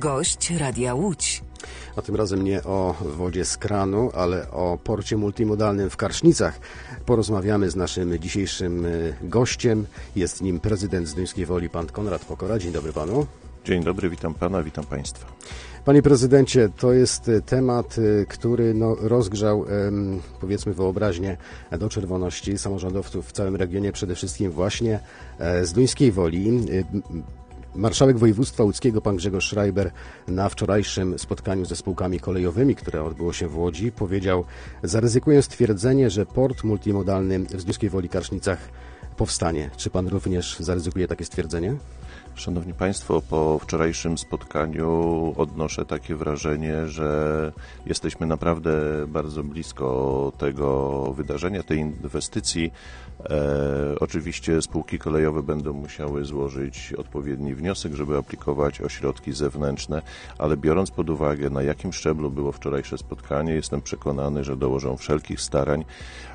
Gość Radia Łódź. A tym razem nie o wodzie z kranu, ale o porcie multimodalnym w Karsznicach. Porozmawiamy z naszym dzisiejszym gościem. Jest nim prezydent Zduńskiej Woli, pan Konrad Pokora. Dzień dobry panu. Dzień dobry, witam pana, witam państwa. Panie prezydencie, to jest temat, który rozgrzał, powiedzmy, wyobraźnię do czerwoności samorządowców w całym regionie, przede wszystkim właśnie Zduńskiej Woli. Marszałek województwa łódzkiego, pan Grzegorz Schreiber, na wczorajszym spotkaniu ze spółkami kolejowymi, które odbyło się w Łodzi, powiedział: zaryzykuję stwierdzenie, że port multimodalny w Zduńskiej Woli Karsznicach powstanie. Czy pan również zaryzykuje takie stwierdzenie? Szanowni Państwo, po wczorajszym spotkaniu odnoszę takie wrażenie, że jesteśmy naprawdę bardzo blisko tego wydarzenia, tej inwestycji. Oczywiście spółki kolejowe będą musiały złożyć odpowiedni wniosek, żeby aplikować o środki zewnętrzne, ale biorąc pod uwagę, na jakim szczeblu było wczorajsze spotkanie, jestem przekonany, że dołożą wszelkich starań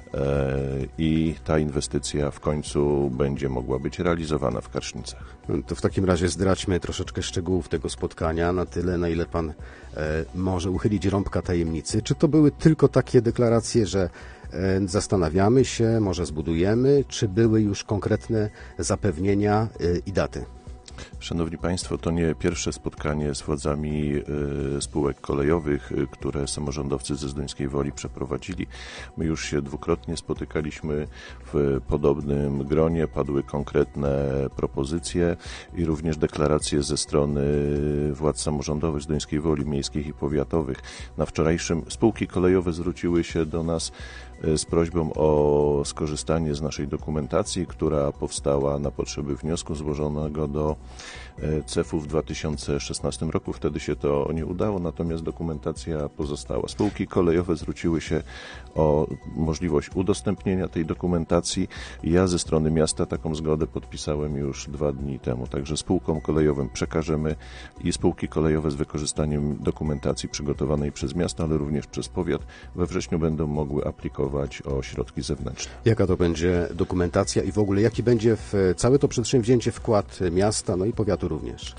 i ta inwestycja w końcu będzie mogła być realizowana w Karsznicach. To w takim razie zdradźmy troszeczkę szczegółów tego spotkania, na tyle, na ile pan może uchylić rąbka tajemnicy. Czy to były tylko takie deklaracje, że zastanawiamy się, może zbudujemy, czy były już konkretne zapewnienia i daty? Szanowni Państwo, to nie pierwsze spotkanie z władzami spółek kolejowych, które samorządowcy ze Zduńskiej Woli przeprowadzili. My już się dwukrotnie spotykaliśmy w podobnym gronie, padły konkretne propozycje i również deklaracje ze strony władz samorządowych Zduńskiej Woli, miejskich i powiatowych. Na wczorajszym spółki kolejowe zwróciły się do nas z prośbą o skorzystanie z naszej dokumentacji, która powstała na potrzeby wniosku złożonego do CEF-u w 2016 roku. Wtedy się to nie udało, natomiast dokumentacja pozostała. Spółki kolejowe zwróciły się o możliwość udostępnienia tej dokumentacji. Ja ze strony miasta taką zgodę podpisałem już 2 dni temu. Także spółkom kolejowym przekażemy i spółki kolejowe z wykorzystaniem dokumentacji przygotowanej przez miasto, ale również przez powiat we wrześniu będą mogły aplikować o środki zewnętrzne. Jaka to będzie dokumentacja i w ogóle jaki będzie w całe to przedsięwzięcie wkład miasta, no i powiatu również?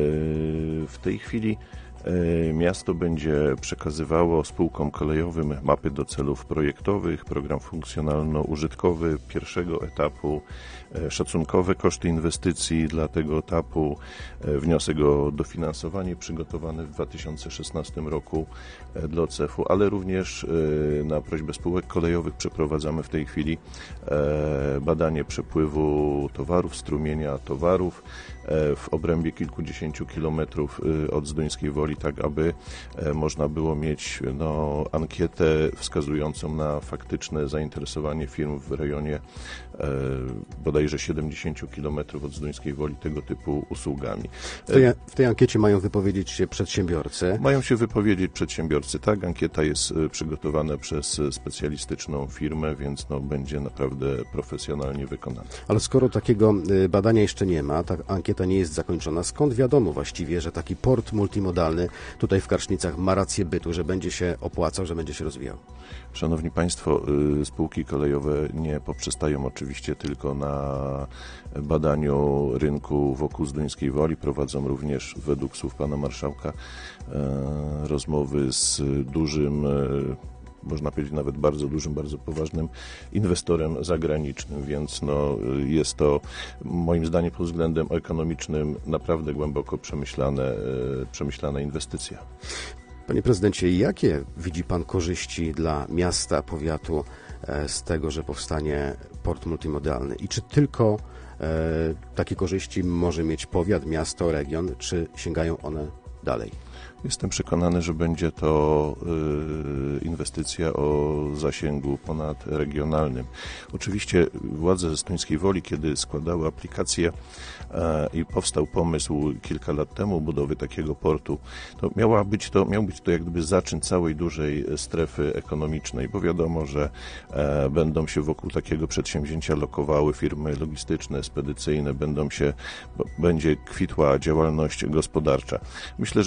W tej chwili miasto będzie przekazywało spółkom kolejowym mapy do celów projektowych, program funkcjonalno-użytkowy pierwszego etapu, szacunkowe koszty inwestycji dla tego etapu, wniosek o dofinansowanie przygotowany w 2016 roku dla CEF-u, ale również na prośbę spółek kolejowych przeprowadzamy w tej chwili badanie przepływu towarów, strumienia towarów w obrębie kilkudziesięciu kilometrów od Zduńskiej Woli, tak aby można było mieć ankietę wskazującą na faktyczne zainteresowanie firm w rejonie bodajże 70 kilometrów od Zduńskiej Woli tego typu usługami. W tej ankiecie mają wypowiedzieć się przedsiębiorcy. Mają się wypowiedzieć przedsiębiorcy, tak. Ankieta jest przygotowana przez specjalistyczną firmę, więc będzie naprawdę profesjonalnie wykonana. Ale skoro takiego badania jeszcze nie ma, ta ankieta nie jest zakończona, skąd wiadomo właściwie, że taki port multimodalny tutaj w Karsznicach ma rację bytu, że będzie się opłacał, że będzie się rozwijał? Szanowni Państwo, spółki kolejowe nie poprzestają oczywiście tylko na badaniu rynku wokół Zduńskiej Woli. Prowadzą również, według słów pana marszałka, rozmowy z dużym, można powiedzieć nawet bardzo dużym, bardzo poważnym inwestorem zagranicznym, więc jest to moim zdaniem pod względem ekonomicznym naprawdę głęboko przemyślana inwestycja. Panie prezydencie, jakie widzi pan korzyści dla miasta, powiatu z tego, że powstanie port multimodalny? I czy tylko takie korzyści może mieć powiat, miasto, region, czy sięgają one dalej? Jestem przekonany, że będzie to inwestycja o zasięgu ponadregionalnym. Oczywiście władze Zduńskiej Woli, kiedy składały aplikację i powstał pomysł kilka lat temu budowy takiego portu, to miał być to jak gdyby zaczyn całej dużej strefy ekonomicznej, bo wiadomo, że będą się wokół takiego przedsięwzięcia lokowały firmy logistyczne, spedycyjne, będzie kwitła działalność gospodarcza. Myślę, że tak będzie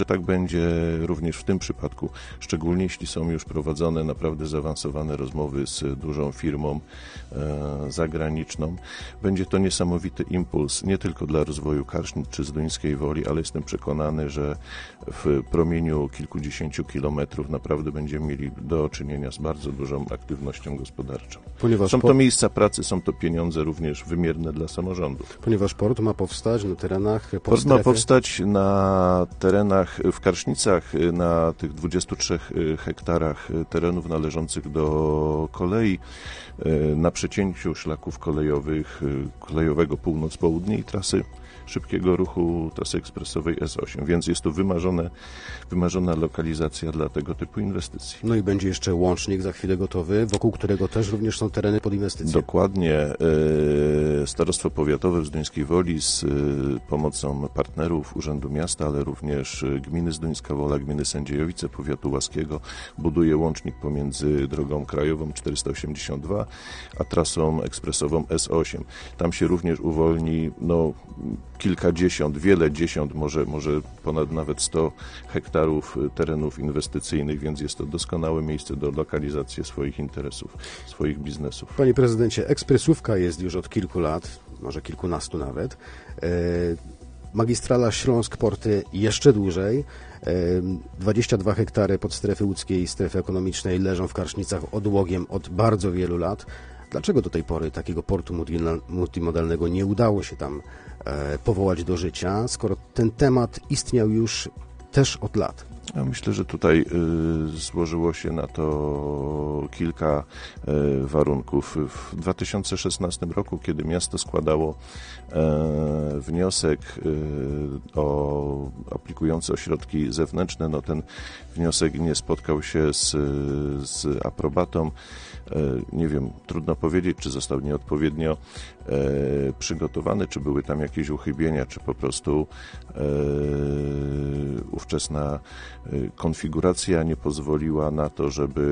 będzie również w tym przypadku, szczególnie jeśli są już prowadzone naprawdę zaawansowane rozmowy z dużą firmą zagraniczną, będzie to niesamowity impuls nie tylko dla rozwoju Karsznic czy Zduńskiej Woli, ale jestem przekonany, że w promieniu kilkudziesięciu kilometrów naprawdę będziemy mieli do czynienia z bardzo dużą aktywnością gospodarczą. Są to miejsca pracy, są to pieniądze również wymierne dla samorządów. Ponieważ port ma powstać na terenach Port ma powstać na terenach w Karsznicach, na tych 23 hektarach terenów należących do kolei, na przecięciu szlaków kolejowych, kolejowego północ-południe i trasy szybkiego ruchu, trasy ekspresowej S8, więc jest to wymarzona lokalizacja dla tego typu inwestycji. No i będzie jeszcze łącznik za chwilę gotowy, wokół którego też również są tereny pod inwestycje. Dokładnie. Starostwo Powiatowe w Zduńskiej Woli z pomocą partnerów Urzędu Miasta, ale również gminy Zduńska Wola, gminy Sędziejowice, powiatu łaskiego buduje łącznik pomiędzy drogą krajową 482, a trasą ekspresową S8. Tam się również uwolni kilkadziesiąt, wiele dziesiąt, może ponad nawet 100 hektarów terenów inwestycyjnych, więc jest to doskonałe miejsce do lokalizacji swoich interesów, swoich biznesów. Panie prezydencie, ekspresówka jest już od kilku lat, może kilkunastu nawet. Magistrala Śląsk-Porty jeszcze dłużej. 22 hektary pod strefy łódzkiej i strefy ekonomicznej leżą w Karsznicach odłogiem od bardzo wielu lat. Dlaczego do tej pory takiego portu multimodalnego nie udało się tam powołać do życia, skoro ten temat istniał już też od lat? Ja myślę, że tutaj złożyło się na to kilka warunków. W 2016 roku, kiedy miasto składało wniosek aplikujący o środki zewnętrzne, ten wniosek nie spotkał się z aprobatą. Nie wiem, trudno powiedzieć, czy został nieodpowiednio przygotowany, czy były tam jakieś uchybienia, czy po prostu ówczesna konfiguracja nie pozwoliła na to,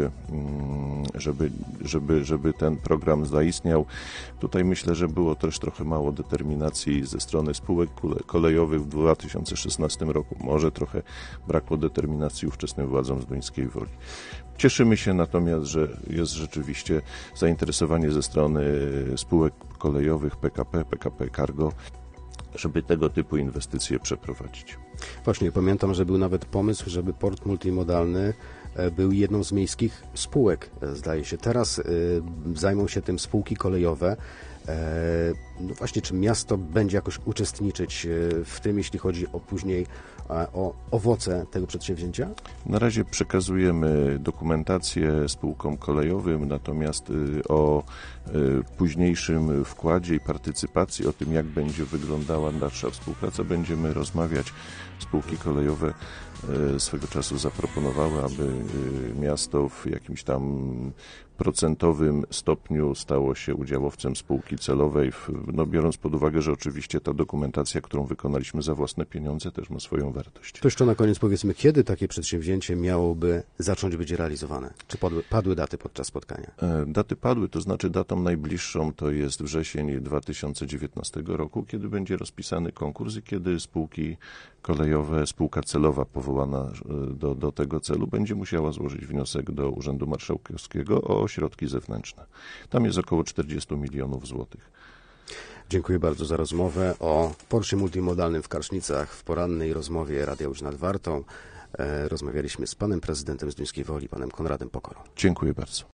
żeby ten program zaistniał. Tutaj myślę, że było też trochę mało determinacji ze strony spółek kolejowych w 2016 roku. Może trochę brakło determinacji ówczesnym władzom z Zduńskiej Woli. Cieszymy się natomiast, że jest rzeczywiście zainteresowanie ze strony spółek kolejowych PKP Cargo, żeby tego typu inwestycje przeprowadzić. Właśnie, pamiętam, że był nawet pomysł, żeby port multimodalny był jedną z miejskich spółek, zdaje się. Teraz zajmą się tym spółki kolejowe. No właśnie, czy miasto będzie jakoś uczestniczyć w tym, jeśli chodzi o później o owoce tego przedsięwzięcia? Na razie przekazujemy dokumentację spółkom kolejowym, natomiast o późniejszym wkładzie i partycypacji, o tym, jak będzie wyglądała nasza współpraca, będziemy rozmawiać. Spółki kolejowe swego czasu zaproponowały, aby miasto w jakimś tam procentowym stopniu stało się udziałowcem spółki celowej, biorąc pod uwagę, że oczywiście ta dokumentacja, którą wykonaliśmy za własne pieniądze, też ma swoją wartość. To jeszcze na koniec powiedzmy, kiedy takie przedsięwzięcie miałoby zacząć być realizowane? Czy padły daty podczas spotkania? Daty padły, to znaczy datą najbliższą to jest wrzesień 2019 roku, kiedy będzie rozpisany konkurs i kiedy spółki kolejowe, spółka celowa powołana do tego celu będzie musiała złożyć wniosek do Urzędu Marszałkowskiego o środki zewnętrzne. Tam jest około 40 milionów złotych. Dziękuję bardzo za rozmowę o porcie multimodalnym w Karsznicach. W porannej rozmowie Radia Łódź nad Wartą rozmawialiśmy z panem prezydentem Zduńskiej Woli, panem Konradem Pokorą. Dziękuję bardzo.